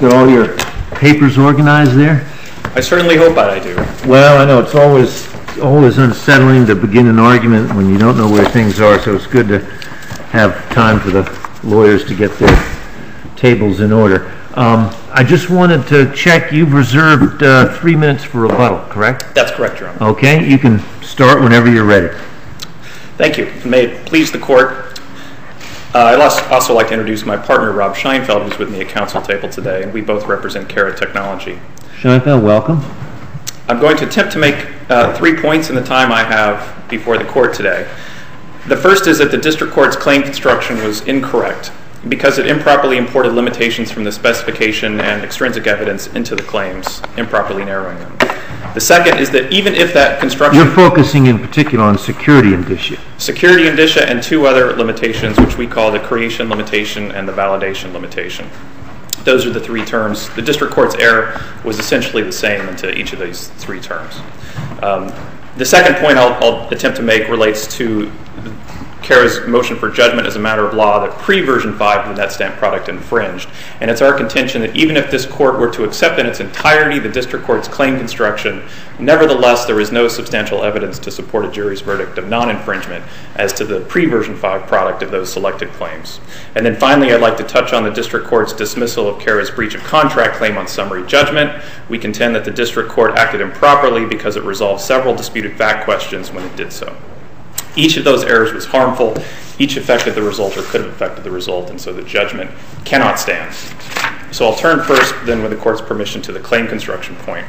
Got all your papers organized there? I certainly hope I do. Well, I know it's always unsettling to begin an argument when you don't know where things are, so it's good to have time for the lawyers to get their tables in order. I just wanted to check, you've reserved 3 minutes for rebuttal, correct? That's correct, Your Honor. Okay, you can start whenever you're ready. Thank you. May it please the Court, I'd also like to introduce my partner, Rob Scheinfeld, who's with me at counsel table today, and we both represent Cara Technology. Scheinfeld, welcome. I'm going to attempt to make 3 points in the time I have before the Court today. The first is that the District Court's claim construction was incorrect because it improperly imported limitations from the specification and extrinsic evidence into the claims, improperly narrowing them. The second is that even if that construction... You're focusing in particular on security indicia. Security indicia and two other limitations, which we call the creation limitation and the validation limitation. Those are the three terms. The District Court's error was essentially the same into each of these three terms. The second point I'll attempt to make relates to Cara's motion for judgment as a matter of law that pre-version 5 of the NetStamp product infringed. And it's our contention that even if this Court were to accept in its entirety the District Court's claim construction, nevertheless there is no substantial evidence to support a jury's verdict of non-infringement as to the pre-version 5 product of those selected claims. And then finally, I'd like to touch on the District Court's dismissal of Cara's breach of contract claim on summary judgment. We contend that the District Court acted improperly because it resolved several disputed fact questions when it did so. Each of those errors was harmful. Each affected the result or could have affected the result, and so the judgment cannot stand. So I'll turn first, then with the Court's permission, to the claim construction point.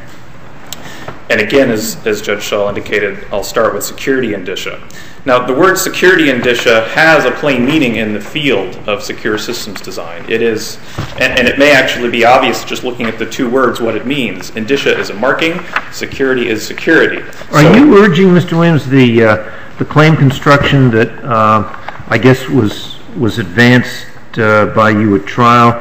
And again, as Judge Schall indicated, I'll start with security indicia. Now, the word security indicia has a plain meaning in the field of secure systems design. It is, and it may actually be obvious just looking at the two words what it means. Indicia is a marking, security is security. Are you urging, Mr. Williams, the claim construction that I guess was advanced by you at trial,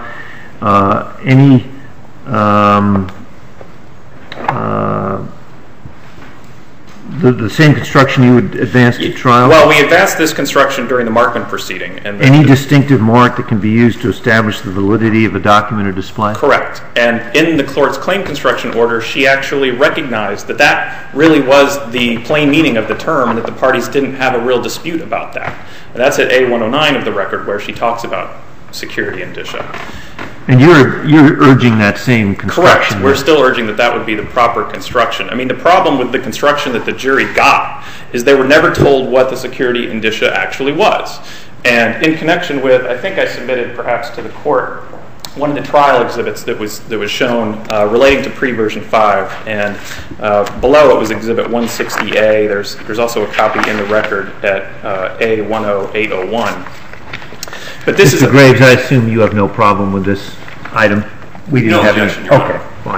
the same construction you would advance at trial? Well, we advanced this construction during the Markman proceeding. And any distinctive mark that can be used to establish the validity of a document or display? Correct. And in the Court's claim construction order, she actually recognized that that really was the plain meaning of the term and that the parties didn't have a real dispute about that. And that's at A109 of the record where she talks about security indicia. And you're urging that same construction? Correct. We're still urging that that would be the proper construction. I mean, the problem with the construction that the jury got is they were never told what the security indicia actually was. And in connection with, I think I submitted perhaps to the Court, one of the trial exhibits that was shown relating to pre-version 5, and below it was exhibit 160A. There's also a copy in the record at A10801. But this Mr. Graves, I assume you have no problem with this item? We didn't have any. Okay,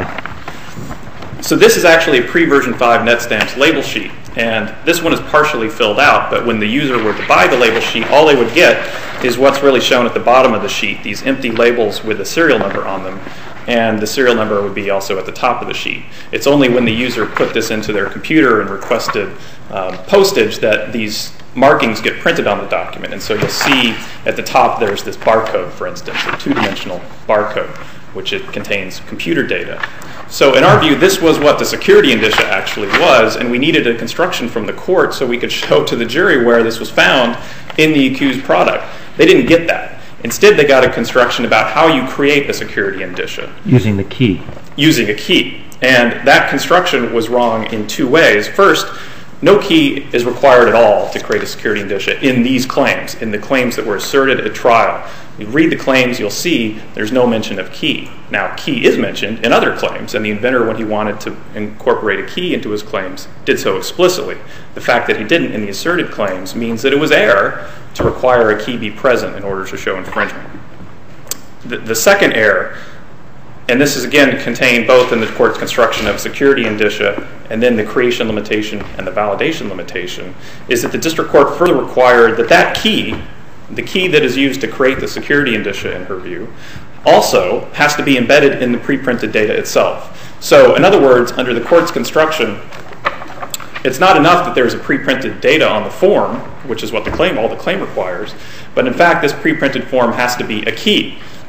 fine. So this is actually a pre-version 5 NetStamp's label sheet, and this one is partially filled out, but when the user were to buy the label sheet, all they would get is what's really shown at the bottom of the sheet, these empty labels with a serial number on them, and the serial number would be also at the top of the sheet. It's only when the user put this into their computer and requested postage that these markings get printed on the document. And so you'll see at the top there's this barcode, for instance, a two-dimensional barcode, which it contains computer data. So in our view, this was what the security indicia actually was, and we needed a construction from the Court so we could show to the jury where this was found in the accused product. They didn't get that. Instead, they got a construction about how you create a security indicia. Using the key. Using a key. And that construction was wrong in two ways. First, no key is required at all to create a security indicia in these claims, in the claims that were asserted at trial. You read the claims, you'll see there's no mention of key. Now, key is mentioned in other claims, and the inventor, when he wanted to incorporate a key into his claims, did so explicitly. The fact that he didn't in the asserted claims means that it was error to require a key be present in order to show infringement. The second error, and this is again contained both in the Court's construction of security indicia and then the creation limitation and the validation limitation, is that the District Court further required that that key, the key that is used to create the security indicia in her view, also has to be embedded in the pre-printed data itself. So in other words, under the Court's construction, it's not enough that there's a pre-printed data on the form, which is what all the claim requires, but in fact this pre-printed form has to be a key.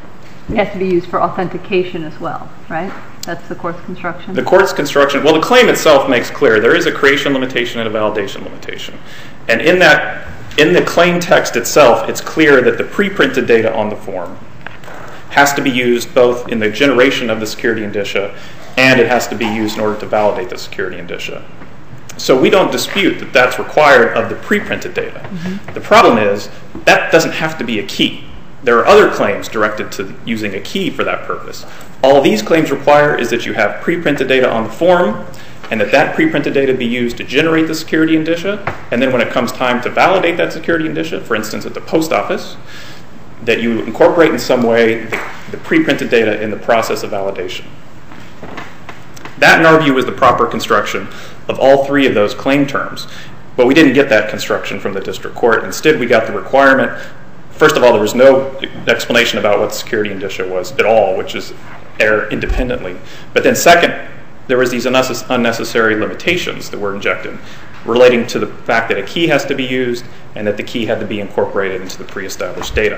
It has to be used for authentication as well, right? That's the court's construction? The court's construction, well, the claim itself makes clear there is a creation limitation and a validation limitation. And in the claim text itself, it's clear that the pre-printed data on the form has to be used both in the generation of the security indicia and it has to be used in order to validate the security indicia. So we don't dispute that that's required of the pre-printed data. Mm-hmm. The problem is that doesn't have to be a key. There are other claims directed to using a key for that purpose. All these claims require is that you have pre-printed data on the form and that pre-printed data be used to generate the security indicia, and then when it comes time to validate that security indicia, for instance at the post office, that you incorporate in some way the pre-printed data in the process of validation. That, in our view, is the proper construction of all three of those claim terms. But we didn't get that construction from the district court. Instead, we got the requirement. First of all, there was no explanation about what the security indicia was at all, which is error independently. But then second, there was these unnecessary limitations that were injected relating to the fact that a key has to be used and that the key had to be incorporated into the pre-established data.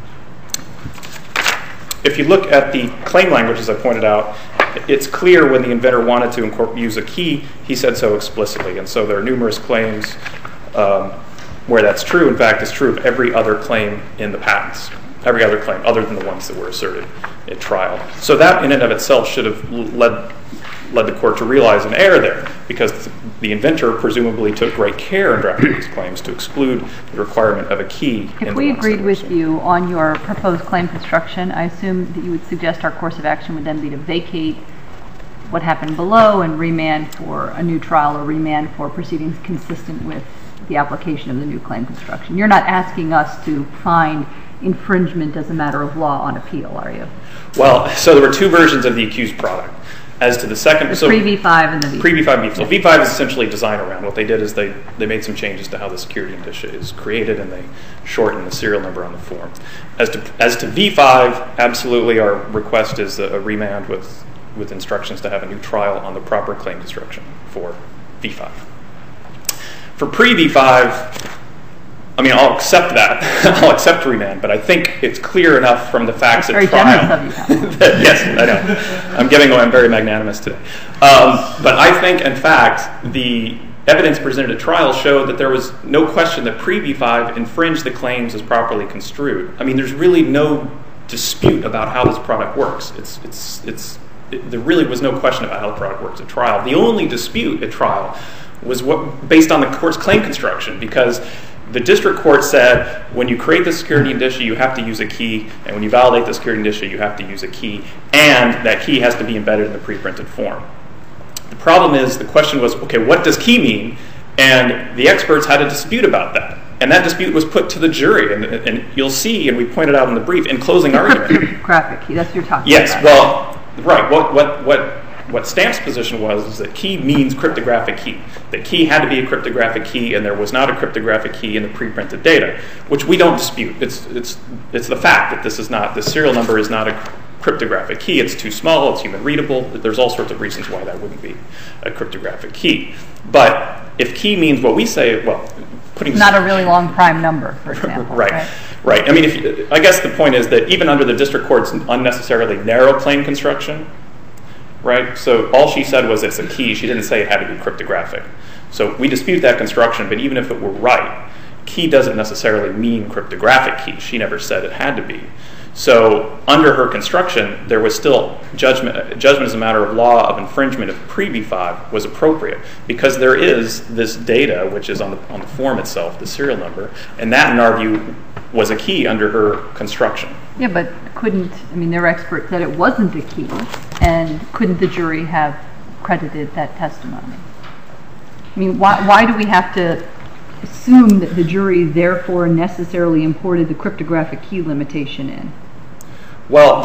If you look at the claim language, as I pointed out, it's clear when the inventor wanted to use a key, he said so explicitly. And so there are numerous claims where that's true. In fact, it's true of every other claim in the patents, every other claim other than the ones that were asserted at trial. So that in and of itself should have led the court to realize an error there, because the inventor presumably took great care in drafting these claims to exclude the requirement of a key. If we agreed with you on your proposed claim construction, I assume that you would suggest our course of action would then be to vacate what happened below and remand for a new trial or remand for proceedings consistent with the application of the new claim construction. You're not asking us to find infringement as a matter of law on appeal, are you? Well, so there were two versions of the accused product. As to the second, the pre-V5 and the V5. Pre-V5, so V5 is essentially design around. What they did is they made some changes to how the security indicia is created, and they shortened the serial number on the form. As to V5, absolutely our request is a remand with instructions to have a new trial on the proper claim construction for V5. For pre-V5, I mean, I'll accept that. I'll accept remand, but I think it's clear enough from the facts at trial. Very generous of you. Yes, I know. I'm giving away. I'm very magnanimous today. But I think, in fact, the evidence presented at trial showed that there was no question that pre-V5 infringed the claims as properly construed. I mean, there's really no dispute about how this product works. There really was no question about how the product works at trial. The only dispute at trial was based on the court's claim construction, because the district court said when you create the security indicia, you have to use a key, and when you validate the security indicia, you have to use a key, and that key has to be embedded in the pre-printed form. The problem is the question was, okay, what does key mean? And the experts had a dispute about that. And that dispute was put to the jury, and you'll see, and we pointed out in the brief, in closing argument. Cryptographic key, that's what you're talking about. Yes, well, right. What Stamp's position was that key means cryptographic key. That key had to be a cryptographic key, and there was not a cryptographic key in the pre-printed data, which we don't dispute. It's the fact that the serial number is not a cryptographic key. It's too small. It's human readable. There's all sorts of reasons why that wouldn't be a cryptographic key. But if key means what we say, well, putting not a really long prime number, for example. Right. I mean, I guess the point is that even under the district court's unnecessarily narrow claim construction, right? So all she said was it's a key. She didn't say it had to be cryptographic. So we dispute that construction, but even if it were right, key doesn't necessarily mean cryptographic key. She never said it had to be. So under her construction, there was still judgment as a matter of law of infringement of pre-V5 was appropriate, because there is this data, which is on the form itself, the serial number, and that, in our view, was a key under her construction. Yeah, but their expert said it wasn't a key, and couldn't the jury have credited that testimony? I mean, why do we have to assume that the jury therefore necessarily imported the cryptographic key limitation in? Well,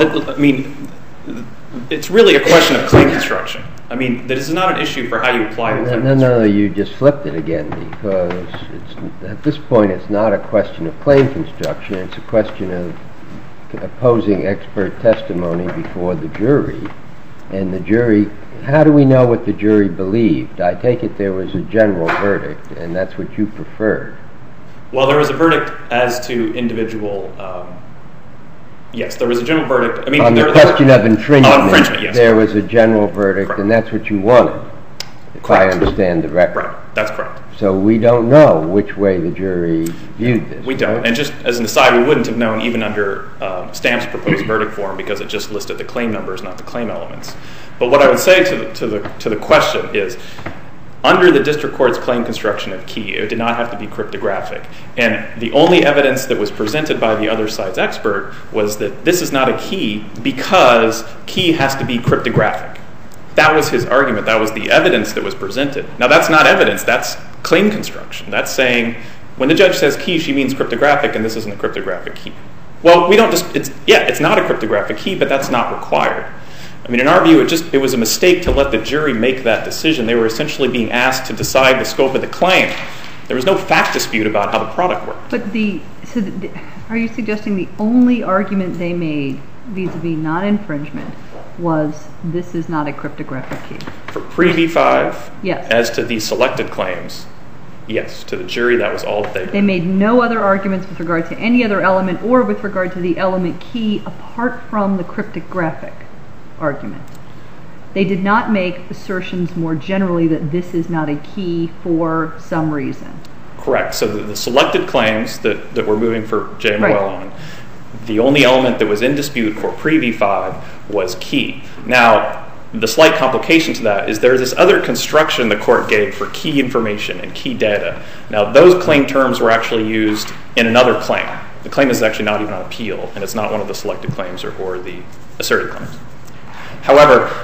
it's really a question of claim construction. I mean, this is not an issue for how you apply the claim construction. No, you just flipped it again, because at this point it's not a question of claim construction, it's a question of opposing expert testimony before the jury. And the jury, how do we know what the jury believed? I take it there was a general verdict, and that's what you preferred. Well, there was a verdict as to individual Yes, there was a general verdict. I mean, on the question of infringement, yes. There was a general verdict, correct. And that's what you wanted, if correct. I understand the record. Right, that's correct. So we don't know which way the jury viewed this. We don't. Right? And just as an aside, we wouldn't have known even under Stamp's proposed verdict form because it just listed the claim numbers, not the claim elements. But what I would say to the question is, under the district court's claim construction of key, it did not have to be cryptographic. And the only evidence that was presented by the other side's expert was that this is not a key because key has to be cryptographic. That was his argument. That was the evidence that was presented. Now, that's not evidence. That's claim construction. That's saying when the judge says key, she means cryptographic, and this isn't a cryptographic key. Well, we don't just, it's not a cryptographic key, but that's not required. I mean, in our view, it was a mistake to let the jury make that decision. They were essentially being asked to decide the scope of the claim. There was no fact dispute about how the product worked. But are you suggesting the only argument they made vis-a-vis non-infringement was this is not a cryptographic key? For pre-V5, yes. As to the selected claims, yes. To the jury, that was all that they did. They made no other arguments with regard to any other element or with regard to the element key apart from the cryptographic argument. They did not make assertions more generally that this is not a key for some reason. Correct. So the selected claims that we're moving for JMOL right. on, the only element that was in dispute for pre-V5 was key. Now, the slight complication to that is there's this other construction the court gave for key information and key data. Now, those claim terms were actually used in another claim. The claim is actually not even on appeal, and it's not one of the selected claims or the asserted claims. However,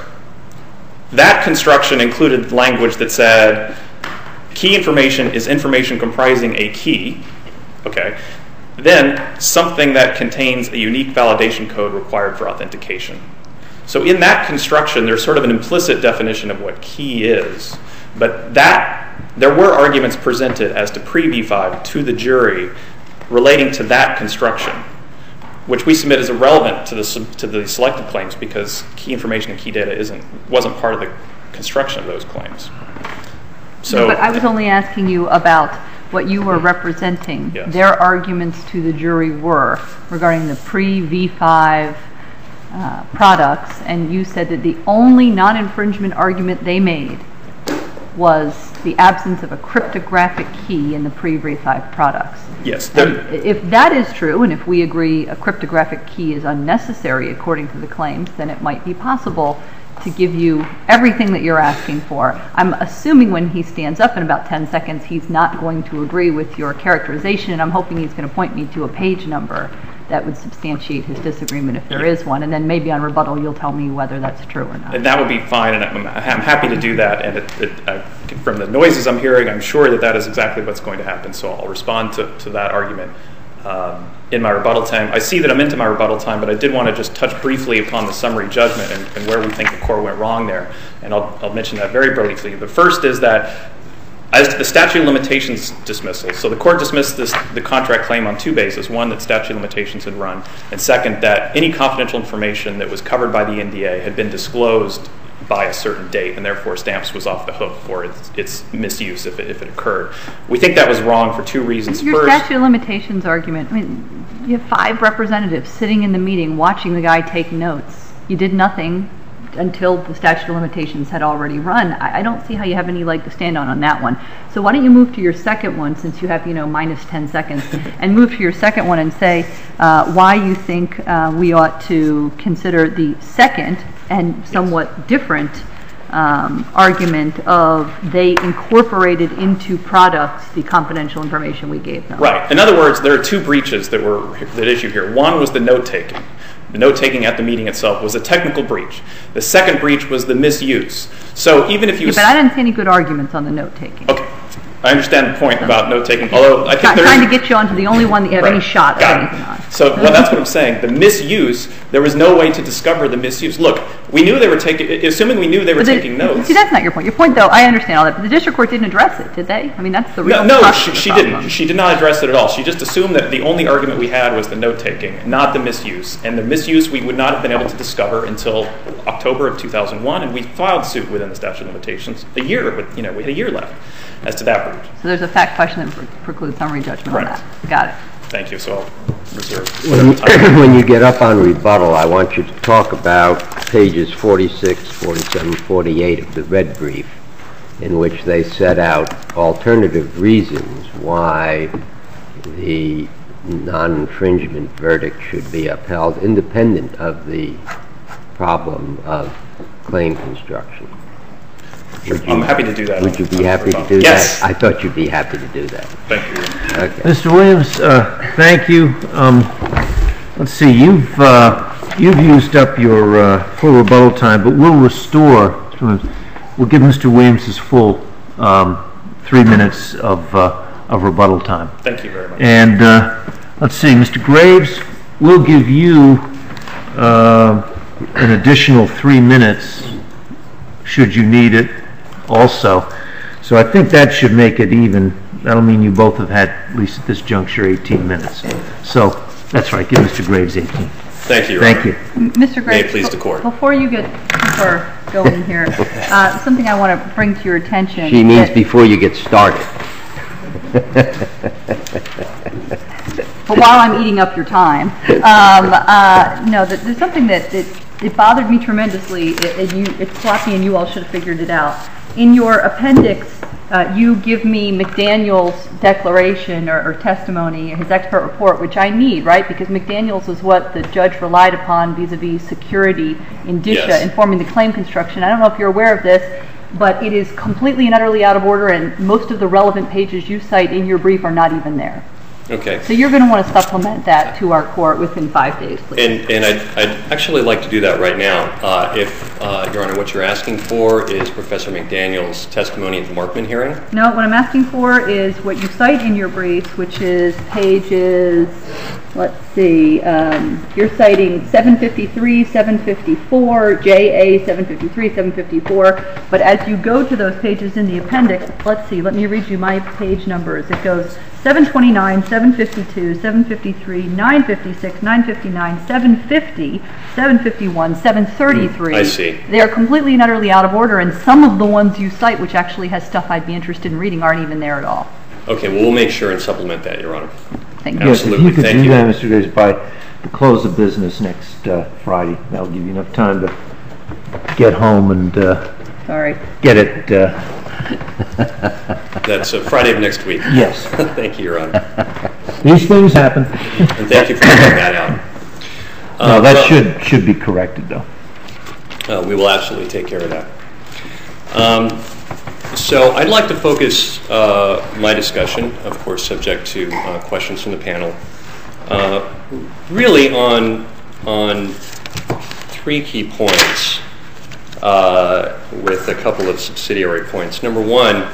that construction included language that said key information is information comprising a key, okay, then something that contains a unique validation code required for authentication. So in that construction, there's sort of an implicit definition of what key is, but there were arguments presented as to pre-V5 to the jury relating to that construction, which we submit as irrelevant to the selected claims because key information and key data wasn't part of the construction of those claims. So, but I was only asking you about what you were representing. Yes. Their arguments to the jury were regarding the pre-V5 products, and you said that the only non-infringement argument they made was the absence of a cryptographic key in the pre-V5 products. Yes. If that is true, and if we agree a cryptographic key is unnecessary according to the claims, then it might be possible to give you everything that you're asking for. I'm assuming when he stands up in about 10 seconds, he's not going to agree with your characterization, and I'm hoping he's going to point me to a page number that would substantiate his disagreement if there is one, and then maybe on rebuttal you'll tell me whether that's true or not. And that would be fine, and I'm happy to do that, and from the noises I'm hearing, I'm sure that is exactly what's going to happen, so I'll respond to that argument in my rebuttal time. I see that I'm into my rebuttal time, but I did want to just touch briefly upon the summary judgment and where we think the court went wrong there, and I'll mention that very briefly. The first is that as to the statute of limitations dismissal, so the court dismissed the contract claim on two bases. One, that statute of limitations had run, and second, that any confidential information that was covered by the NDA had been disclosed by a certain date, and therefore Stamps was off the hook for its misuse if it occurred. We think that was wrong for two reasons. Your statute of limitations argument, I mean, you have 5 representatives sitting in the meeting watching the guy take notes. You did nothing until the statute of limitations had already run. I don't see how you have any leg to stand on that one. So why don't you move to your second one, since you have, minus 10 seconds, and move to your second one and say why you think we ought to consider the second and somewhat different argument of they incorporated into products the confidential information we gave them. Right. In other words, there are two breaches that issue here. One was the note-taking. The note-taking at the meeting itself was a technical breach. The second breach was the misuse. So even if you... but I didn't see any good arguments on the note-taking. Okay. I understand the point about note-taking, although I think trying to get you onto the only one that you have any shot at anything on. So that's what I'm saying. The misuse, there was no way to discover the misuse. Look, we knew they were assuming we knew they were taking notes. See, that's not your point. Your point, though, I understand all that, but the district court didn't address it, did they? I mean, that's the real No, she didn't. She did not address it at all. She just assumed that the only argument we had was the note-taking, not the misuse. And the misuse we would not have been able to discover until October of 2001, and we filed suit within the statute of limitations we had a year left as to that breach. So there's a fact question that precludes summary judgment on that. Got it. Thank you. So I'll reserve whatever time. When you get up on rebuttal, I want you to talk about pages 46, 47, 48 of the red brief, in which they set out alternative reasons why the non-infringement verdict should be upheld, independent of the problem of claim construction. I'm happy to do that. Would you be happy to do Yes. that? I thought you'd be happy to do that. Thank you. Okay. Mr. Williams, thank you. Let's see, you've used up your full rebuttal time, but we'll we'll give Mr. Williams his full 3 minutes of rebuttal time. Thank you very much. And let's see, Mr. Graves, we'll give you an additional 3 minutes should you need it also. So I think that should make it even. That'll mean you both have had, at least at this juncture, 18 minutes. So that's right, give Mr. Graves 18. Thank you, Your Thank Honor. you. Mr. Graves, May it please the Court. Before you get going here, something I want to bring to your attention. She means before you get started. But while I'm eating up your time, no, there's something that it bothered me tremendously. It's sloppy, and you all should have figured it out. In your appendix, you give me McDaniel's declaration or testimony, his expert report, which I need, right? Because McDaniel's is what the judge relied upon vis-a-vis security indicia Yes. in forming the claim construction. I don't know if you're aware of this, but it is completely and utterly out of order, and most of the relevant pages you cite in your brief are not even there. Okay. So you're going to want to supplement that to our court within 5 days, please. And I'd actually like to do that right now. If, Your Honor, what you're asking for is Professor McDaniel's testimony at the Markman hearing? No, what I'm asking for is what you cite in your briefs, which is pages, let's see, you're citing 753, 754, JA 753, 754, but as you go to those pages in the appendix, let's see, let me read you my page numbers. It goes 729, 752, 753, 956, 959, 750, 751, 733. I see. They are completely and utterly out of order, and some of the ones you cite, which actually has stuff I'd be interested in reading, aren't even there at all. Okay, well, we'll make sure and supplement that, Your Honor. Thank you. Yes, if you Absolutely. could Thank do you. that, Mr. Graves, by the close of business next Friday. That'll give you enough time to get home and Sorry. get it. That's Friday of next week. Yes. Thank you, Your Honor. These things happen. And thank you for pointing that out. No, that well, should be corrected, though. we will absolutely take care of that. So I'd like to focus my discussion, of course, subject to questions from the panel, really on 3 key points with a couple of subsidiary points. Number 1,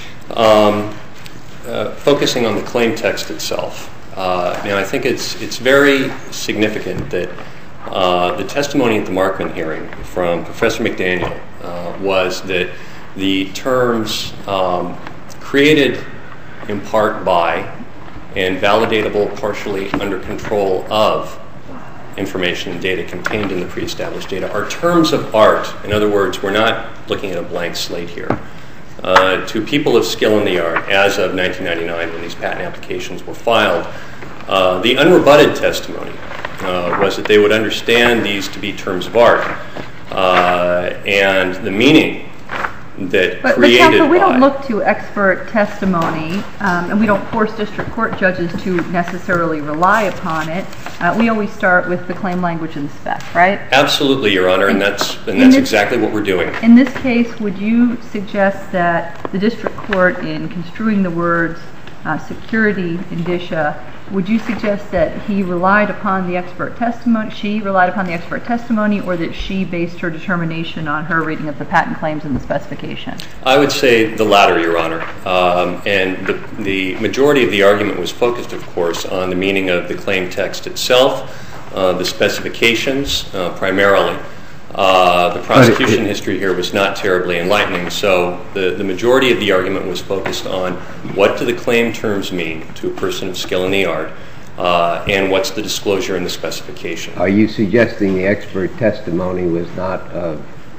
focusing on the claim text itself. Now, I think it's very significant that the testimony at the Markman hearing from Professor McDaniel was that the terms created in part by and validatable partially under control of information and data contained in the pre-established data are terms of art. In other words, we're not looking at a blank slate here. To people of skill in the art, as of 1999 when these patent applications were filed, the unrebutted testimony was that they would understand these to be terms of art and the meaning that But counsel, we don't look to expert testimony, and we don't force district court judges to necessarily rely upon it. We always start with the claim language and the spec, right? Absolutely, Your Honor, and that's exactly what we're doing. In this case, would you suggest that the district court, in construing the words security indicia, would you suggest that he relied upon the expert testimony, she relied upon the expert testimony, or that she based her determination on her reading of the patent claims and the specification? I would say the latter, Your Honor. And the majority of the argument was focused, of course, on the meaning of the claim text itself, the specifications primarily. The prosecution history here was not terribly enlightening, so the majority of the argument was focused on what do the claim terms mean to a person of skill in the art, and what's the disclosure in the specification. Are you suggesting the expert testimony was not of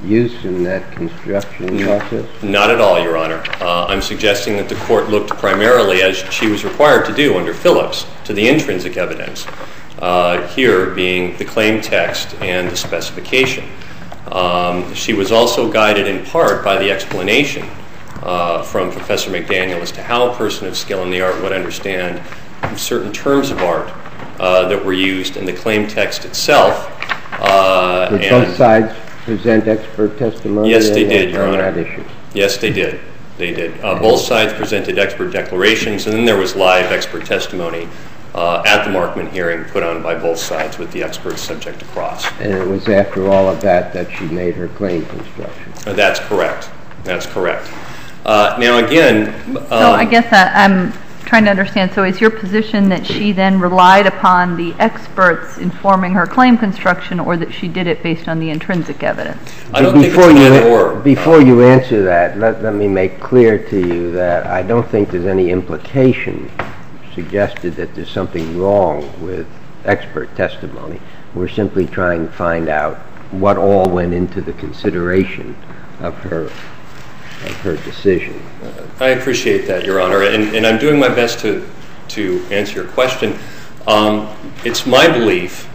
use in that construction process? Not at all, Your Honor. I'm suggesting that the court looked primarily, as she was required to do under Phillips, to the intrinsic evidence, here being the claim text and the specification. She was also guided in part by the explanation from Professor McDaniel as to how a person of skill in the art would understand certain terms of art that were used in the claim text itself. Did both sides present expert testimony? Yes, they did, Your Honor. On that issue? Yes, they did. They did. Both sides presented expert declarations, and then there was live expert testimony at the Markman hearing put on by both sides with the experts subject to cross. And it was after all of that that she made her claim construction? That's correct. That's correct. Now, again... so I guess I'm trying to understand. So is your position that she then relied upon the experts informing her claim construction, or that she did it based on the intrinsic evidence? I don't think it's an either-or. Before you answer that, let me make clear to you that I don't think there's any implication suggested that there's something wrong with expert testimony. We're simply trying to find out what all went into the consideration of her decision. I appreciate that, Your Honor, and I'm doing my best to answer your question. It's my belief,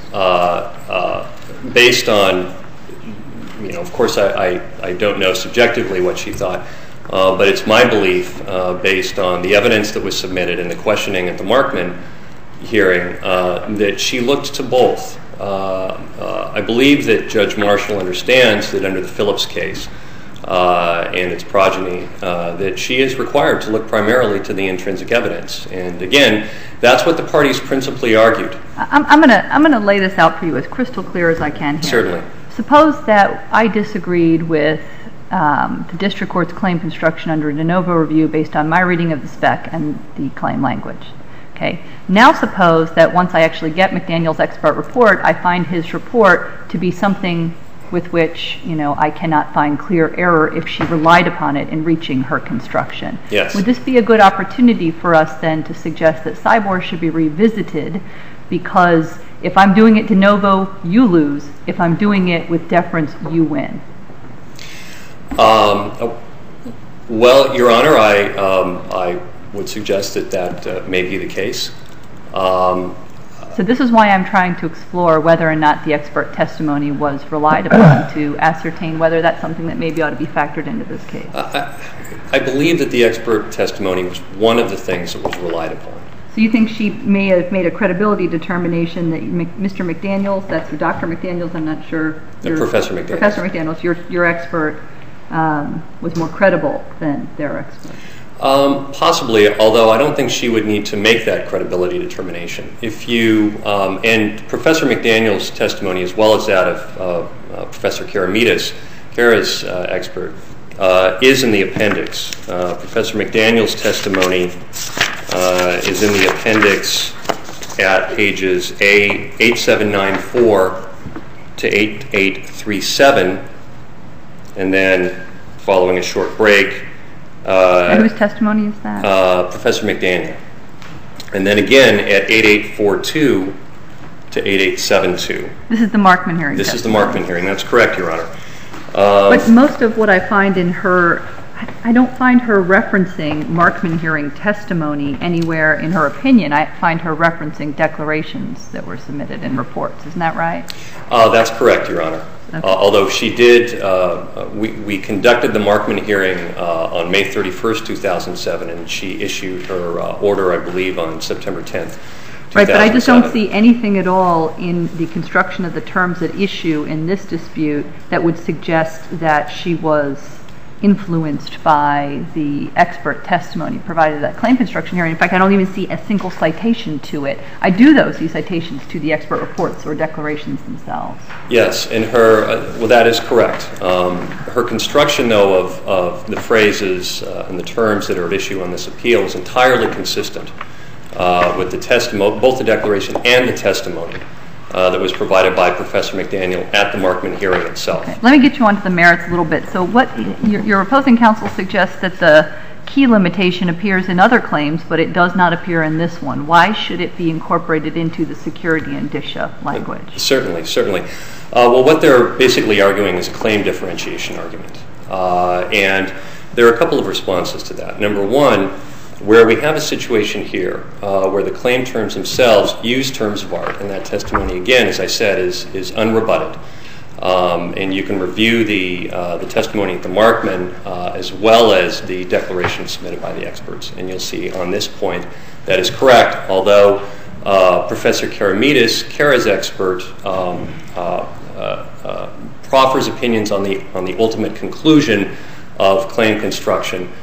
based on, of course I don't know subjectively what she thought, but it's my belief, based on the evidence that was submitted and the questioning at the Markman hearing, that she looked to both. I believe that Judge Marshall understands that under the Phillips case and its progeny, that she is required to look primarily to the intrinsic evidence. And again, that's what the parties principally argued. I'm going to lay this out for you as crystal clear as I can here. Certainly. Suppose that I disagreed with the district court's claim construction under de novo review based on my reading of the spec and the claim language. Okay. Now suppose that once I actually get McDaniel's expert report, I find his report to be something with which, I cannot find clear error if she relied upon it in reaching her construction. Yes. Would this be a good opportunity for us then to suggest that Cyborg should be revisited, because if I'm doing it de novo, you lose. If I'm doing it with deference, you win? Well, Your Honor, I would suggest that may be the case. So this is why I'm trying to explore whether or not the expert testimony was relied upon to ascertain whether that's something that maybe ought to be factored into this case. I believe that the expert testimony was one of the things that was relied upon. So you think she may have made a credibility determination that Mr. McDaniels, that's Dr. McDaniels, I'm not sure. Professor McDaniels. Professor McDaniels, your expert was more credible than their expert? Possibly, although I don't think she would need to make that credibility determination. If you, and Professor McDaniel's testimony, as well as that of Professor Karamidas, Kara's expert, is in the appendix. Professor McDaniel's testimony is in the appendix at pages A8794 to 8837, and then following a short break. And whose testimony is that? Professor McDaniel. And then again at 8842 to 8872. This is the Markman hearing. This is the Markman hearing. That's correct, Your Honor. But most of what I find in her, I don't find her referencing Markman hearing testimony anywhere in her opinion. I find her referencing declarations that were submitted in reports. Isn't that right? That's correct, Your Honor. Okay. Although she did, we conducted the Markman hearing on May 31st, 2007, and she issued her order, I believe, on September 10th, 2007. Right, but I just don't see anything at all in the construction of the terms at issue in this dispute that would suggest that she was influenced by the expert testimony provided at that claim construction hearing. In fact, I don't even see a single citation to it. I do, though, see citations to the expert reports or declarations themselves. Yes, and well, that is correct. Her construction, though, of the phrases and the terms that are at issue on this appeal is entirely consistent with the testimony, both the declaration and the testimony that was provided by Professor McDaniel at the Markman hearing itself. Okay. Let me get you onto the merits a little bit. So what your opposing counsel suggests that the key limitation appears in other claims, but it does not appear in this one. Why should it be incorporated into the security indicia language? Certainly. Well, what they're basically arguing is a claim differentiation argument. And there are a couple of responses to that. Number one, where we have a situation here where the claim terms themselves use terms of art, and that testimony, again, as I said, is unrebutted. And you can review the testimony at the Markman as well as the declaration submitted by the experts. And you'll see on this point that is correct, although Professor Karamidis, Kara's expert, proffers opinions on the ultimate conclusion of claim construction.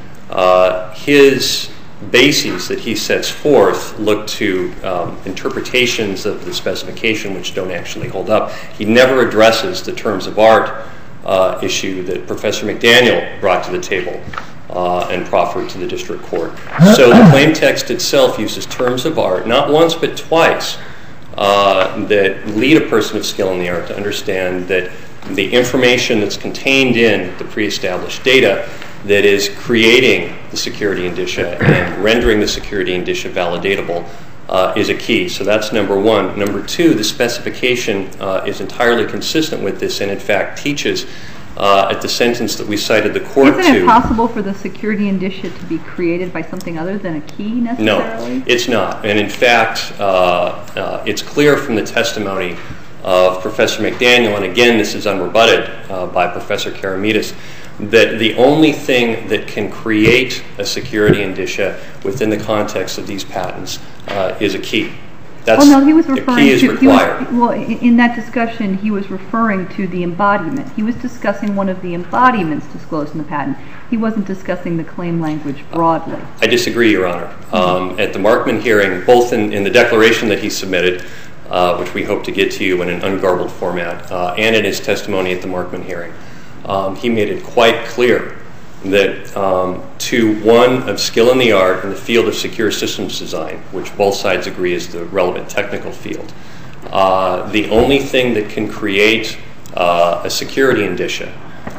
His bases that he sets forth look to interpretations of the specification which don't actually hold up. He never addresses the terms of art issue that Professor McDaniel brought to the table and proffered to the district court. So the claim text itself uses terms of art, not once but twice, that lead a person of skill in the art to understand that the information that's contained in the pre-established data that is creating the security indicia and rendering the security indicia validatable is a key. So that's number one. Number two, the specification is entirely consistent with this and in fact teaches at the sentence that we cited the court to. Isn't it possible for the security indicia to be created by something other than a key necessarily? No, it's not. And in fact, it's clear from the testimony of Professor McDaniel, and again this is unrebutted by Professor Karamidis, that the only thing that can create a security indicia within the context of these patents is a key. Well, no, he was referring a key is required. In that discussion, he was referring to the embodiment. He was discussing one of the embodiments disclosed in the patent. He wasn't discussing the claim language broadly. I disagree, Your Honor. At the Markman hearing, both in the declaration that he submitted, which we hope to get to you in an ungarbled format, and in his testimony at the Markman hearing, he made it quite clear that to one of skill in the art in the field of secure systems design, which both sides agree is the relevant technical field, the only thing that can create a security indicia,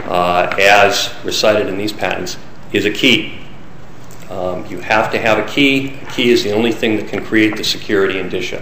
as recited in these patents, is a key. You have to have a key. A key is the only thing that can create the security indicia.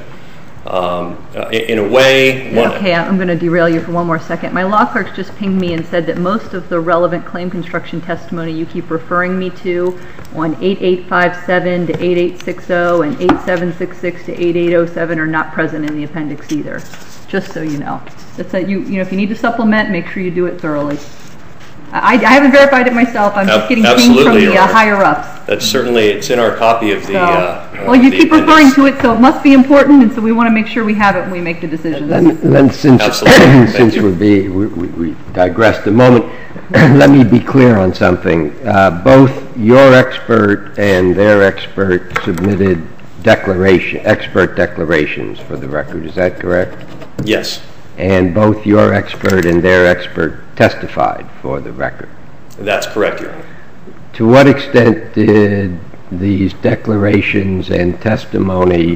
In a way... Okay, I'm going to derail you for one more second. My law clerks just pinged me and said that most of the relevant claim construction testimony you keep referring me to on 8857 to 8860 and 8766 to 8807 are not present in the appendix either. Just so you know. That's that if you need to supplement, make sure you do it thoroughly. I haven't verified it myself. I'm just getting pinged from the higher-ups. That's certainly, it's in our copy of the... well, you keep referring to it, so it must be important, and so we want to make sure we have it when we make the decisions. Then since we digressed a moment, let me be clear on something. Both your expert and their expert submitted expert declarations for the record. Is that correct? Yes. And both your expert and their expert testified for the record. That's correct, Your Honor. To what extent did these declarations and testimony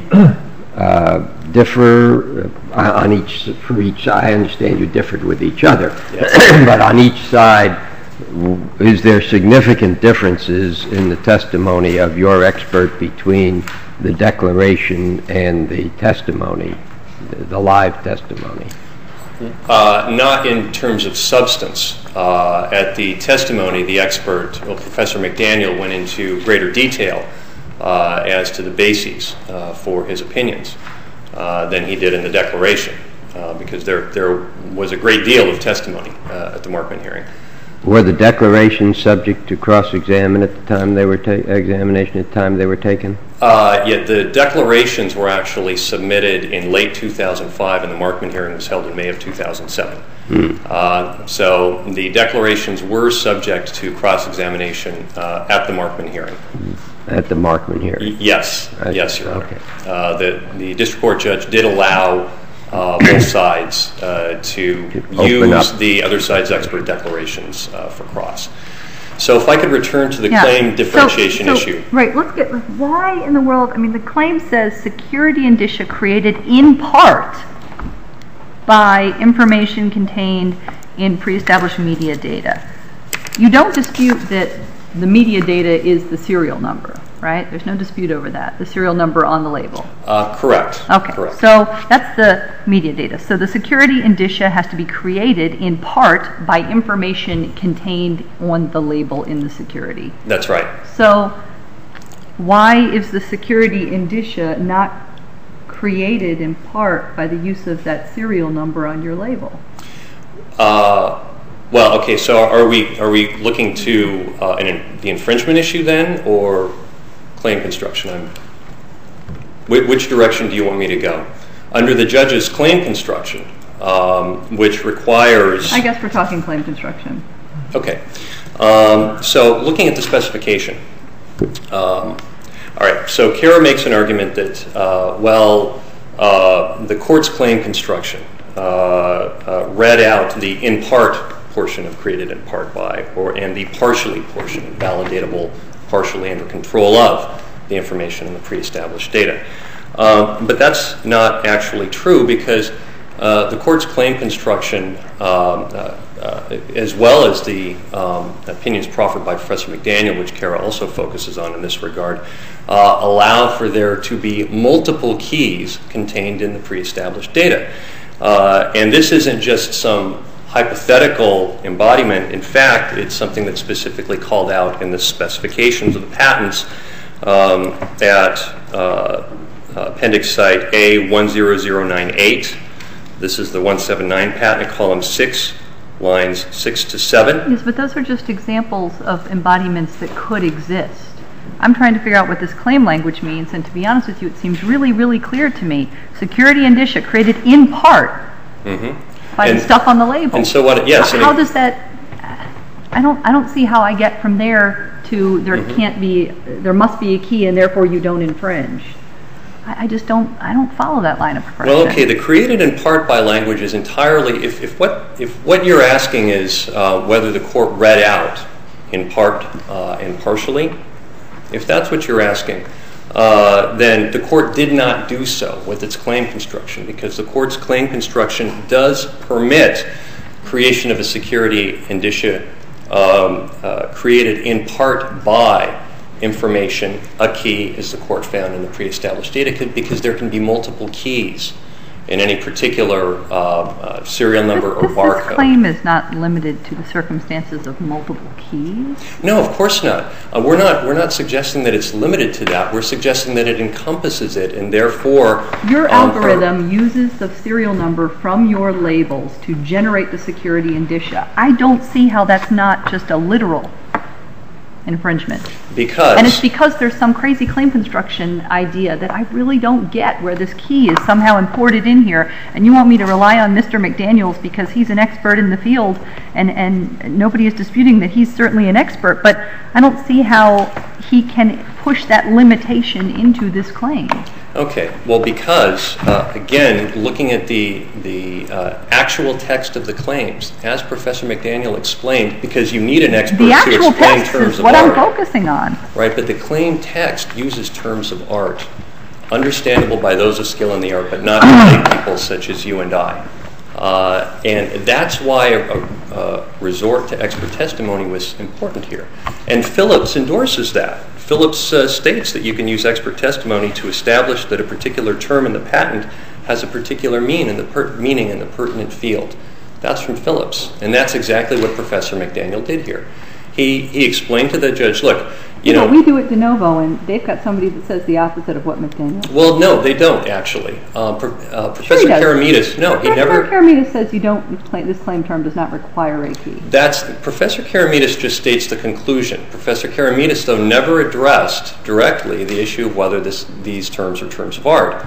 differ on for each side? I understand you differed with each other, yes. But on each side, is there significant differences in the testimony of your expert between the declaration and the testimony, the live testimony? Not in terms of substance. At the testimony, the expert, Professor McDaniel, went into greater detail as to the bases for his opinions than he did in the declaration, because there was a great deal of testimony at the Markman hearing. Were the declarations subject to cross-examination at the time they were taken? Yeah, the declarations were actually submitted in late 2005, and the Markman hearing was held in May of 2007. So the declarations were subject to cross-examination at the Markman hearing. At the Markman hearing? Yes, Your Honor. Okay. The district court judge did allow both sides to use the other side's expert declarations for cross. So if I could return to the claim differentiation issue. Right, let's get, why in the world, I mean, the claim says security indicia created in part by information contained in pre-established media data. You don't dispute that the media data is the serial number, right? There's no dispute over that, the serial number on the label. Correct. Okay, Correct. so that's the media data. So the security indicia has to be created in part by information contained on the label in the security. That's right. So why is the security indicia not created in part by the use of that serial number on your label? Well, okay, so are we looking to the infringement issue then, or claim construction? Which direction do you want me to go? Under the judge's claim construction, which requires... I guess we're talking claim construction. Okay. So looking at the specification, all right, so Kara makes an argument that, the court's claim construction read out the in part portion of created in part by, and the partially portion, validatable partially under control of the information in the pre-established data. But that's not actually true, because the court's claim construction, as well as the opinions proffered by Professor McDaniel, which Kara also focuses on in this regard, allow for there to be multiple keys contained in the pre-established data. And this isn't just some hypothetical embodiment. In fact, it's something that's specifically called out in the specifications of the patents at appendix site A10098. This is the 179 patent, column 6, lines 6 to 7. Yes, but those are just examples of embodiments that could exist. I'm trying to figure out what this claim language means, and to be honest with you, it seems really, really clear to me. Security indicia created in part by the stuff on the label. And so what? Yes. How does that? I don't see how I get from there to there can't be. There must be a key, and therefore you don't infringe. I just don't. I don't follow that line of progression. Well, okay. The created in part by language is entirely. If what you're asking is whether the court read out in part and partially, if that's what you're asking, then the court did not do so with its claim construction, because the court's claim construction does permit creation of a security indicia created in part by information. A key, as the court found in the pre-established data, because there can be multiple keys in any particular serial number or barcode. This claim is not limited to the circumstances of multiple keys? No, of course not. We're not suggesting that it's limited to that. We're suggesting that it encompasses it, and therefore... Your algorithm uses the serial number from your labels to generate the security indicia. I don't see how that's not just a literal infringement. And it's because there's some crazy claim construction idea that I really don't get, where this key is somehow imported in here, and you want me to rely on Mr. McDaniels because he's an expert in the field, and nobody is disputing that he's certainly an expert, but I don't see how he can push that limitation into this claim. Okay, well, because, again, looking at the actual text of the claims, as Professor McDaniel explained, because you need an expert to explain terms of art. The actual text is what I'm focusing on. Right, but the claim text uses terms of art, understandable by those of skill in the art, but not by people such as you and I. And that's why a resort to expert testimony was important here. And Phillips endorses that. Phillips states that you can use expert testimony to establish that a particular term in the patent has a particular meaning in the pertinent field. That's from Phillips, and that's exactly what Professor McDaniel did here. He explained to the judge, look, you know... we do it de novo, and they've got somebody that says the opposite of what McDaniel... Well, no, they don't, actually. Professor Karamidas... No, he never... Professor Karamidas says you don't... This claim term does not require a key. Professor Karamidas just states the conclusion. Professor Karamidas, though, never addressed directly the issue of whether these terms are terms of art.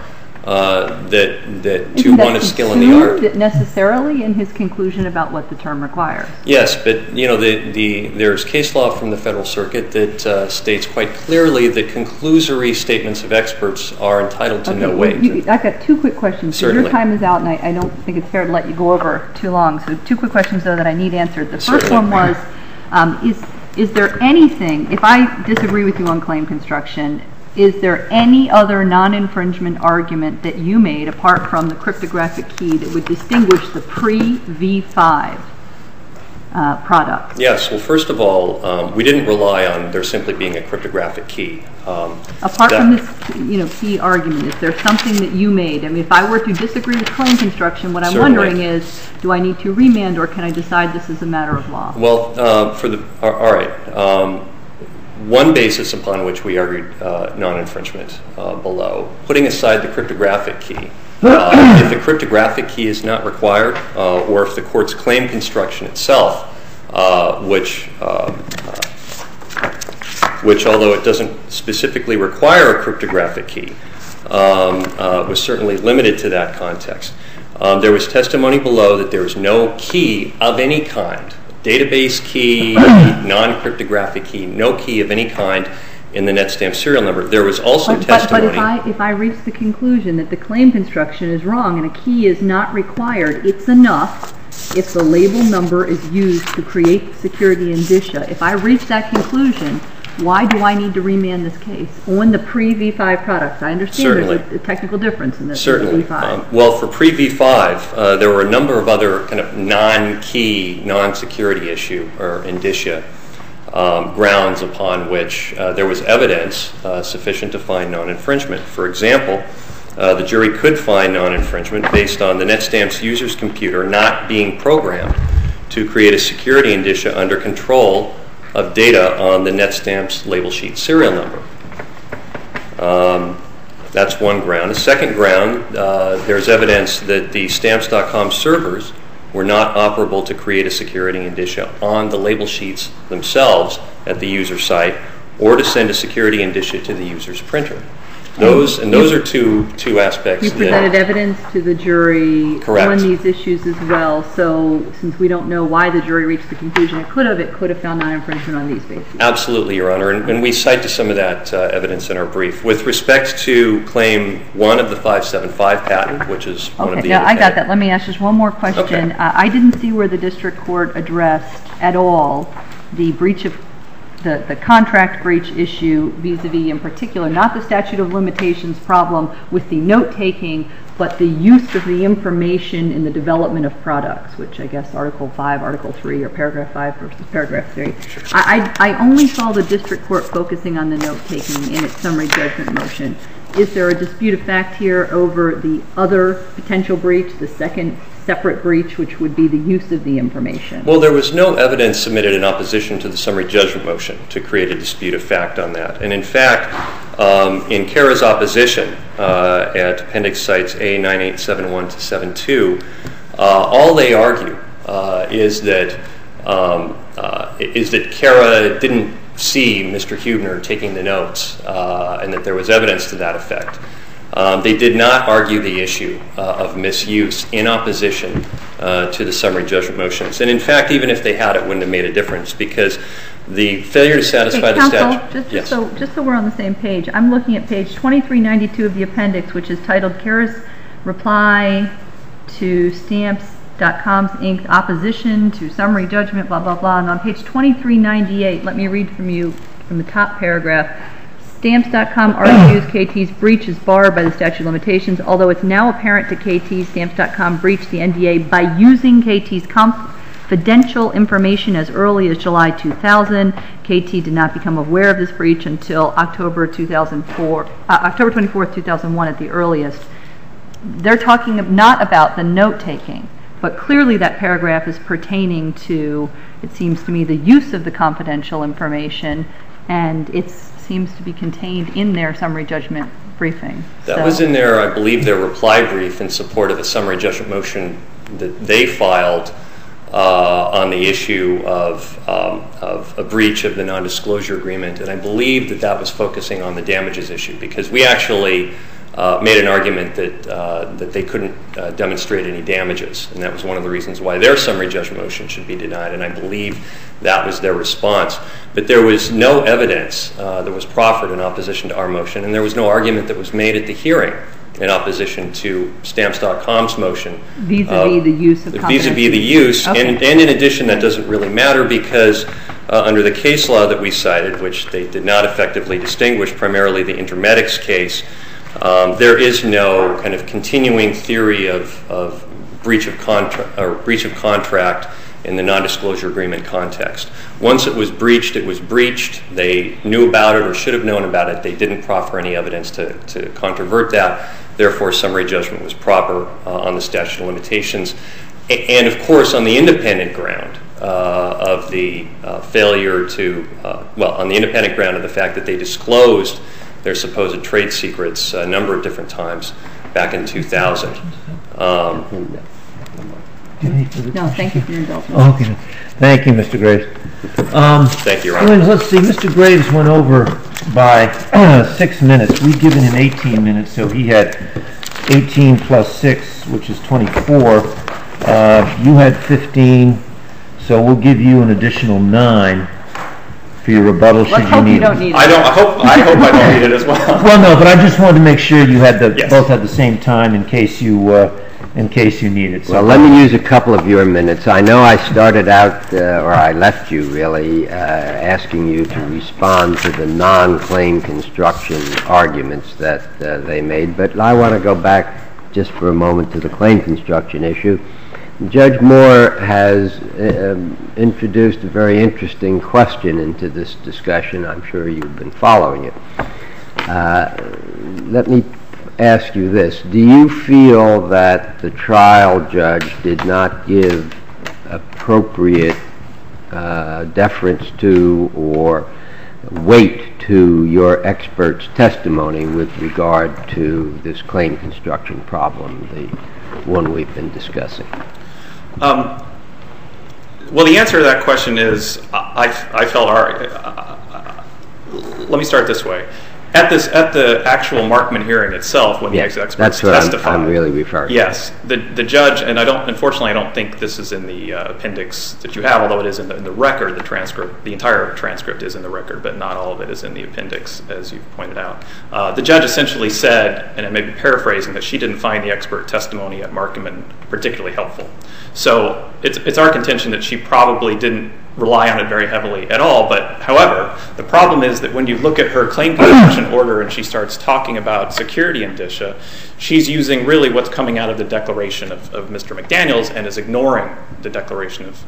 That to one of skill in the art. Isn't that necessarily in his conclusion about what the term requires? Yes, but you know there's case law from the Federal Circuit that states quite clearly that conclusory statements of experts are entitled to no weight. I've got two quick questions. Certainly. Your time is out, and I don't think it's fair to let you go over too long. So two quick questions, though, that I need answered. The first one was, is there anything, if I disagree with you on claim construction, is there any other non-infringement argument that you made, apart from the cryptographic key, that would distinguish the pre-V5 products? Yes. Well, first of all, we didn't rely on there simply being a cryptographic key. Apart from this, key argument, is there something that you made? I mean, if I were to disagree with claim construction, what I'm Certainly. wondering is, do I need to remand, or can I decide this is a matter of law? Well, all right. One basis upon which we argued non-infringement below, putting aside the cryptographic key, if the cryptographic key is not required, or if the court's claim construction itself, which although it doesn't specifically require a cryptographic key, was certainly limited to that context. There was testimony below that there was no key of any kind, database key, non-cryptographic key, no key of any kind in the NetStamp serial number. There was also testimony. But if I reach the conclusion that the claim construction is wrong and a key is not required, it's enough if the label number is used to create security indicia. If I reach that conclusion, why do I need to remand this case on the pre-V5 products? I understand there's a technical difference in this. Certainly. V5. Well, for pre-V5, there were a number of other kind of non-key, non-security issue or indicia grounds upon which there was evidence sufficient to find non-infringement. For example, the jury could find non-infringement based on the NetStamp's user's computer not being programmed to create a security indicia under control of data on the NetStamp's label sheet serial number. That's one ground. A second ground, there's evidence that the Stamps.com servers were not operable to create a security indicia on the label sheets themselves at the user site or to send a security indicia to the user's printer. Those are two aspects. You presented evidence to the jury Correct. On these issues as well. So since we don't know why the jury reached the conclusion it could have found non-infringement on these bases. Absolutely, Your Honor, and we cite to some of that evidence in our brief. With respect to Claim 1 of the 575 patent, which is one of the... Okay, I got that. Let me ask just one more question. Okay. I didn't see where the district court addressed at all the breach of the contract breach issue vis-a-vis in particular, not the statute of limitations problem with the note-taking, but the use of the information in the development of products, which I guess Article 5, Article 3, or Paragraph 5 versus Paragraph 3. I only saw the district court focusing on the note-taking in its summary judgment motion. Is there a dispute of fact here over the other potential breach, the second separate breach, which would be the use of the information? Well, there was no evidence submitted in opposition to the summary judgment motion to create a dispute of fact on that. And in fact, in Kara's opposition at appendix sites A9871 to 72, all they argue is that Kara didn't see Mr. Huebner taking the notes and that there was evidence to that effect. They did not argue the issue of misuse in opposition to the summary judgment motions. And in fact, even if they had, it wouldn't have made a difference because the failure to satisfy the statute... Just so we're on the same page, I'm looking at page 2392 of the appendix, which is titled Kara's Reply to Stamps.com's Inc. Opposition to Summary Judgment, blah, blah, blah. And on page 2398, let me read from you from the top paragraph. Stamps.com argues KT's breach is barred by the statute of limitations, although it's now apparent to KT Stamps.com breached the NDA by using KT's confidential information as early as July 2000. KT did not become aware of this breach until October 24th, 2001 at the earliest. They're talking not about the note-taking, but clearly that paragraph is pertaining to, it seems to me, the use of the confidential information, and it seems to be contained in their summary judgment briefing. That was in their, I believe, their reply brief in support of a summary judgment motion that they filed on the issue of a breach of the nondisclosure agreement, and I believe that was focusing on the damages issue because we actually made an argument that they couldn't demonstrate any damages, and that was one of the reasons why their summary judgment motion should be denied, and I believe that was their response. But there was no evidence that was proffered in opposition to our motion, and there was no argument that was made at the hearing in opposition to Stamps.com's motion. Vis-a-vis the use of confidential. Vis-a-vis the use, okay. And in addition, that doesn't really matter because under the case law that we cited, which they did not effectively distinguish, primarily the Intermedics case, there is no kind of continuing theory of breach of contract in the nondisclosure agreement context. Once it was breached, it was breached. They knew about it or should have known about it. They didn't proffer any evidence to controvert that. Therefore, summary judgment was proper on the statute of limitations. And, of course, on the independent ground of the failure to, on the independent ground of the fact that they disclosed their supposed trade secrets a number of different times back in 2000. No, thank you for your indulgence. Okay. Thank you, Mr. Graves. Thank you, Your Honor. Let's see. Mr. Graves went over by 6 minutes. We've given him 18 minutes, so he had 18 plus 6, which is 24. You had 15, so we'll give you an additional 9 for your rebuttal should you need it. I hope I don't need it as well. Well, no, but I just wanted to make sure you had Yes. both had the same time in case you need it. Well, let me use a couple of your minutes. I know I started out, or I left you really, asking you to respond to the non-claim construction arguments that they made, but I want to go back just for a moment to the claim construction issue. Judge Moore has introduced a very interesting question into this discussion. I'm sure you've been following it. Let me ask you this. Do you feel that the trial judge did not give appropriate deference to or weight to your expert's testimony with regard to this claim construction problem, the one we've been discussing? Well, the answer to that question is I felt let me start this way. At the actual Markman hearing itself, when the experts testified, that's what I'm really referring to. Yes, the judge, and unfortunately, I don't think this is in the appendix that you have, although it is in the record. The transcript, the entire transcript is in the record, but not all of it is in the appendix, as you've pointed out. The judge essentially said, and I may be paraphrasing, that she didn't find the expert testimony at Markman particularly helpful. So it's our contention that she probably didn't rely on it very heavily at all. But however, the problem is that when you look at her claim construction order and she starts talking about security indicia, she's using really what's coming out of the declaration of Mr. McDaniels and is ignoring the declaration of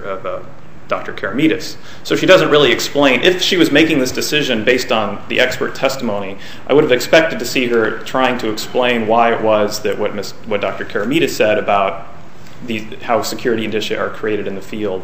Dr. Karamidas. So she doesn't really explain. If she was making this decision based on the expert testimony, I would have expected to see her trying to explain why it was that what Dr. Karamidas said about how security indicia are created in the field,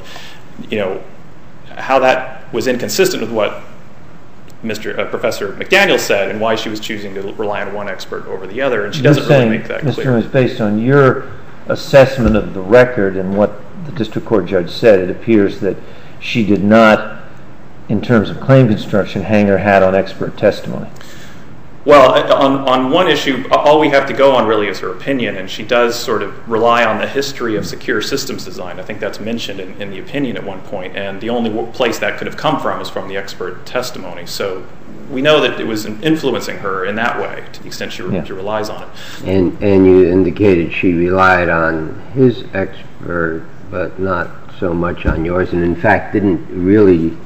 how that was inconsistent with what Professor McDaniel said and why she was choosing to rely on one expert over the other, and she doesn't really make that clear. Mr. Owens, based on your assessment of the record and what the district court judge said, it appears that she did not, in terms of claim construction, hang her hat on expert testimony. Well, on one issue, all we have to go on really is her opinion, and she does sort of rely on the history of secure systems design. I think that's mentioned in the opinion at one point, and the only place that could have come from is from the expert testimony. So we know that it was influencing her in that way, to the extent she relies on it. And you indicated she relied on his expert, but not so much on yours, and in fact didn't really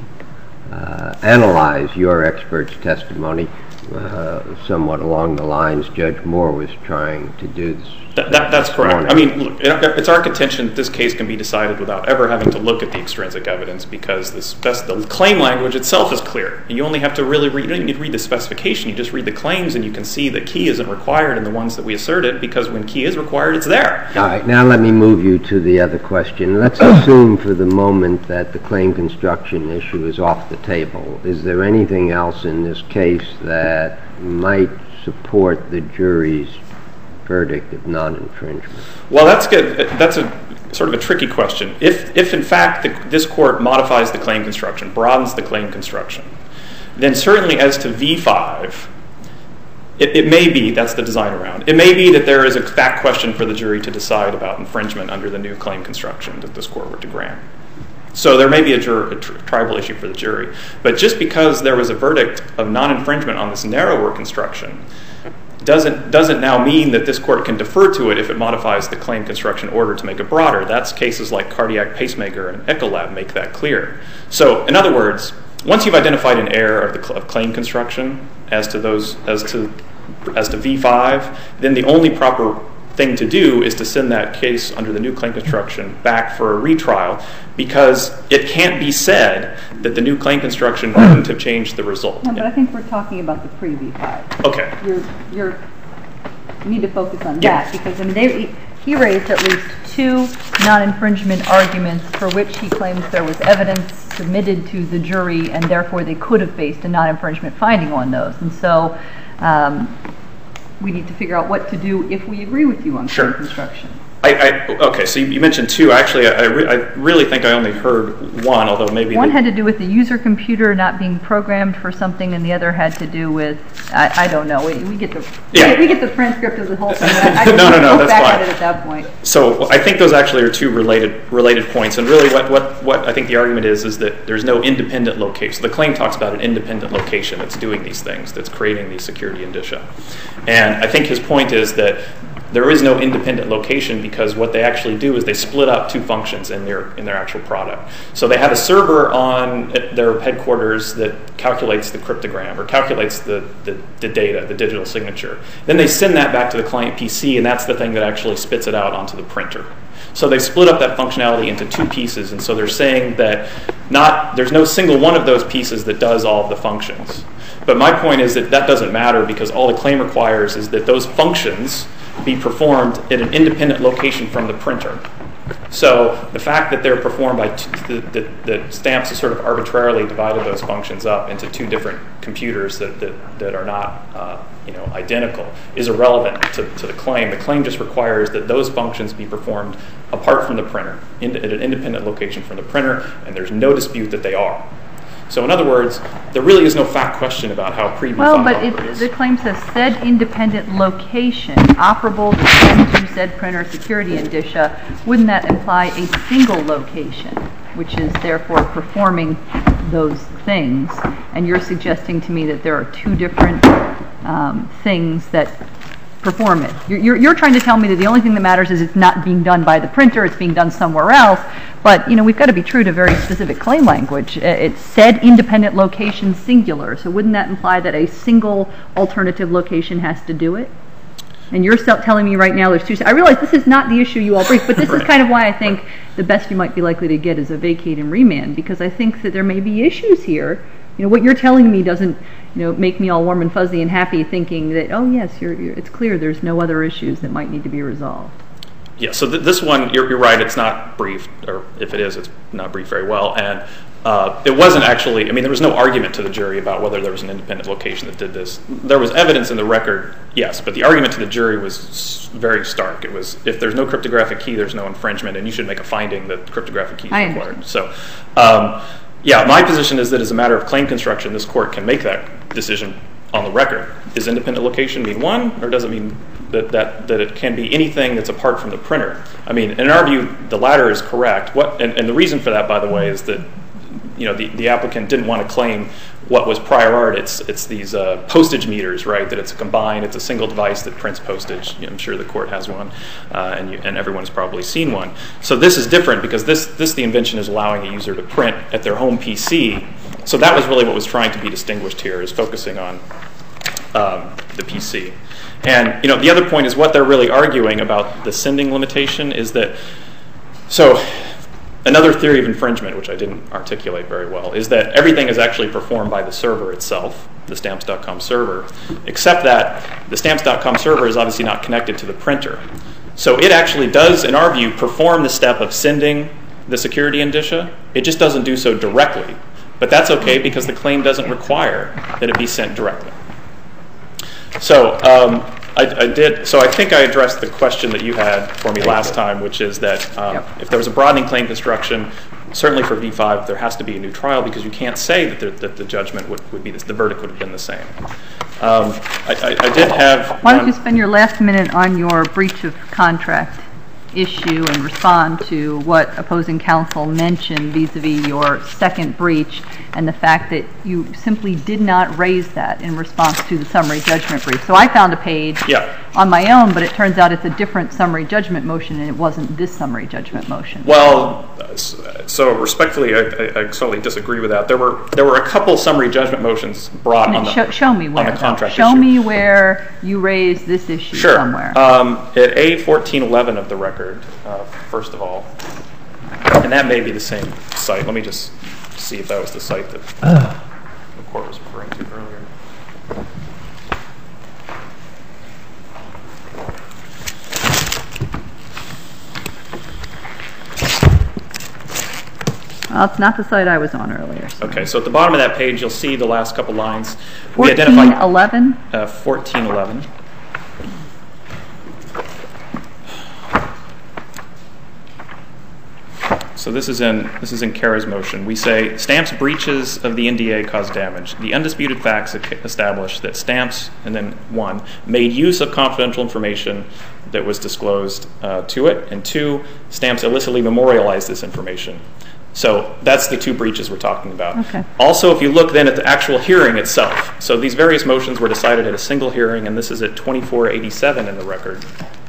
analyze your expert's testimony. Somewhat along the lines Judge Moore was trying to do this. That's correct. I mean, look, it's our contention that this case can be decided without ever having to look at the extrinsic evidence because the claim language itself is clear. You only have to really read. You don't need to read the specification. You just read the claims, and you can see that key isn't required in the ones that we asserted because when key is required, it's there. All right. Now let me move you to the other question. Let's assume for the moment that the claim construction issue is off the table. Is there anything else in this case that might support the jury's verdict of non-infringement? Well, that's good. That's a sort of a tricky question. If in fact this court modifies the claim construction, broadens the claim construction, then certainly as to V5, it may be, that's the design around, it may be that there is a fact question for the jury to decide about infringement under the new claim construction that this court were to grant. So there may be a tribal issue for the jury. But just because there was a verdict of non-infringement on this narrower construction doesn't now mean that this court can defer to it if it modifies the claim construction order to make it broader. That's cases like cardiac pacemaker and Ecolab make that clear. So in other words, once you've identified an error of claim construction as to V5, then the only proper thing to do is to send that case under the new claim construction back for a retrial, because it can't be said that the new claim construction wouldn't have changed the result. No, but I think we're talking about the pre-V5. Okay. You need to focus on that, because I mean, he raised at least 2 non-infringement arguments for which he claims there was evidence submitted to the jury, and therefore they could have faced a non-infringement finding on those. And so we need to figure out what to do if we agree with you on claim construction. Okay, so you mentioned 2. Actually, I really think I only heard 1, although maybe... One had to do with the user computer not being programmed for something, and the other had to do with, I don't know, we get the transcript of the whole thing. No, that's back fine. at it at that point. So I think those actually are 2 related points, and really what I think the argument is that there's no independent location. So the claim talks about an independent location that's doing these things, that's creating these security indicia. And I think his point is that there is no independent location, because what they actually do is they split up 2 functions in their actual product. So they have a server on their headquarters that calculates the cryptogram or calculates the data, the digital signature. Then they send that back to the client PC, and that's the thing that actually spits it out onto the printer. So they split up that functionality into 2 pieces, and so they're saying that there's no single one of those pieces that does all of the functions. But my point is that doesn't matter, because all the claim requires is that those functions be performed at an independent location from the printer. So the fact that they're performed by the Stamps has sort of arbitrarily divided those functions up into 2 different computers that are not identical is irrelevant to the claim. The claim just requires that those functions be performed apart from the printer, at an independent location from the printer, and there's no dispute that they are. So in other words, there really is no fact question about how pre-V5 operates. The claim says said independent location operable to send to said printer security indicia. Wouldn't that imply a single location, which is therefore performing those things? And you're suggesting to me that there are 2 different things that perform it. You're trying to tell me that the only thing that matters is it's not being done by the printer, it's being done somewhere else. But we've got to be true to very specific claim language. It said independent location singular. So wouldn't that imply that a single alternative location has to do it? And you're telling me right now there's 2. I realize this is not the issue you all briefed, but this is kind of why I think the best you might be likely to get is a vacate and remand, because I think that there may be issues here. What you're telling me doesn't make me all warm and fuzzy and happy, thinking that, oh yes, it's clear there's no other issues that might need to be resolved. Yeah, so this one, you're right, it's not briefed, or if it is, it's not briefed very well. And it wasn't actually, there was no argument to the jury about whether there was an independent location that did this. There was evidence in the record, yes, but the argument to the jury was very stark. It was, if there's no cryptographic key, there's no infringement, and you should make a finding that cryptographic key is required. So, yeah, my position is that as a matter of claim construction, this court can make that decision on the record. Does independent location mean 1, or does it mean that it can be anything that's apart from the printer? In our view, the latter is correct. And the reason for that, by the way, is that the applicant didn't want to claim what was prior art. It's these postage meters, right? That it's combined. It's a single device that prints postage. I'm sure the court has one, and everyone has probably seen one. So this is different, because the invention is allowing a user to print at their home PC. So that was really what was trying to be distinguished here, is focusing on the PC. And the other point is what they're really arguing about the sending limitation is that, so another theory of infringement, which I didn't articulate very well, is that everything is actually performed by the server itself, the Stamps.com server, except that the Stamps.com server is obviously not connected to the printer. So it actually does, in our view, perform the step of sending the security indicia. It just doesn't do so directly. But that's okay, because the claim doesn't require that it be sent directly. So So I think I addressed the question that you had for me last time, which is that if there was a broadening claim construction, certainly for V5 there has to be a new trial, because you can't say that the judgment would be the verdict would have been the same. I did have. Why don't you spend your last minute on your breach of contract issue and respond to what opposing counsel mentioned vis-a-vis your second breach and the fact that you simply did not raise that in response to the summary judgment brief. So I found a page on my own, but it turns out it's a different summary judgment motion, and it wasn't this summary judgment motion. Well, So respectfully, I solely disagree with that. There were a couple summary judgment motions brought on the Show me where. on the contract Show issue. me where you raised this issue somewhere. At A1411 of the record, first of all, and that may be the same site. Let me just see if that was the site that the court was referring to earlier. Well, it's not the site I was on earlier. So. Okay, so at the bottom of that page, you'll see the last couple lines. We identified 1411? 1411. So this is in Kara's motion. We say Stamps' breaches of the NDA caused damage. The undisputed facts establish that Stamps, and then 1, made use of confidential information that was disclosed to it, and 2, Stamps illicitly memorialized this information. So that's the 2 breaches we're talking about. Okay. Also, if you look then at the actual hearing itself, so these various motions were decided at a single hearing, and this is at 2487 in the record.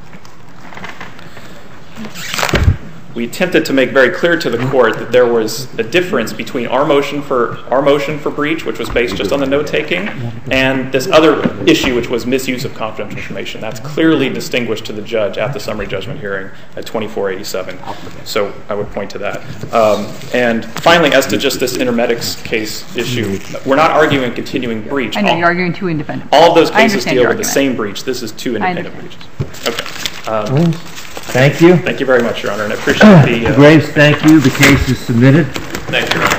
We attempted to make very clear to the court that there was a difference between our motion for breach, which was based just on the note-taking, and this other issue, which was misuse of confidential information. That's clearly distinguished to the judge at the summary judgment hearing at 2487. So I would point to that. And finally, as to just this intermedics case issue, we're not arguing continuing breach. I know, you're arguing 2 independent. All of those cases deal with the same breach. This is 2 independent breaches. Okay. Thank you. Thank you very much, Your Honor, and I appreciate the... Graves, thank you. The case is submitted. Thank you, Your Honor.